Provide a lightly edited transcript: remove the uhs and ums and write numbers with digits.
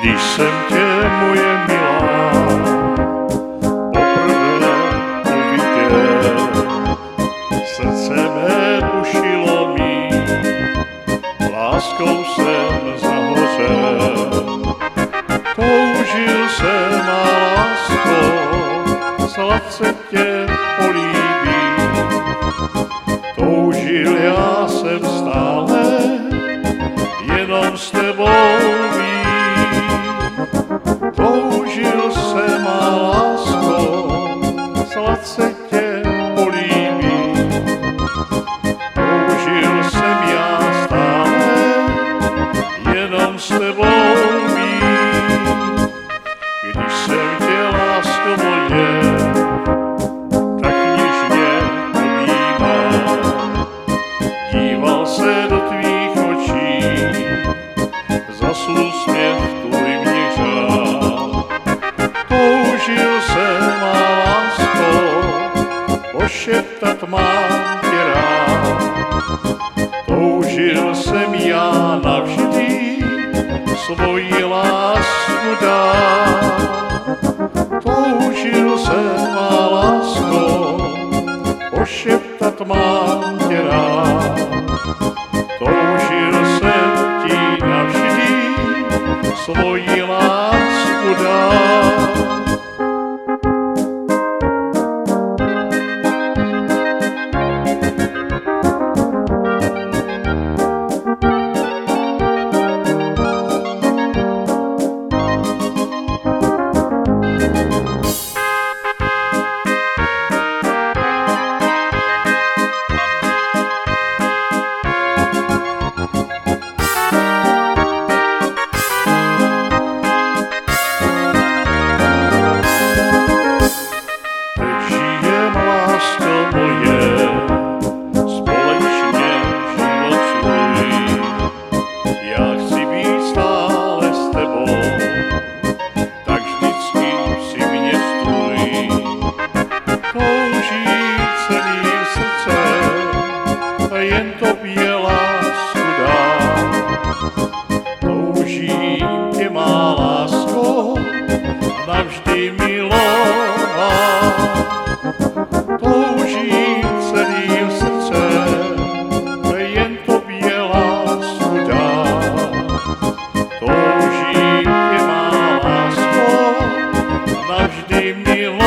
Když jsem tě, moje milá, poprvé uviděl, srdce mé dušilo mý, láskou jsem zahořel. Toužil jsem, má lásko, sladce tě políbit. Toužil já jsem stále, jenom s tebou být. Toužil jsem, má lásko, sladce tě políbit. Toužil jsem já stále, jenom s tebou být. Když jsem tě, lásko moje, tak něžně objímal, díval se do tvých očí, zas úsměv tvůj mě žál. Toužil jsem, má lásko, pošeptat mám tě rád. Toužil jsem já navždy svoji lásku dát. Toužil jsem, má lásko, pošeptat mám tě rád. Toužil jsem ti navždy svoji lásku dát. Jen tobě lásku dám. Toužím tě, má lásko, navždy milovat. Toužím celým srdcem, jen tobě lásku dám. Toužím tě, má lásko, navždy milovat.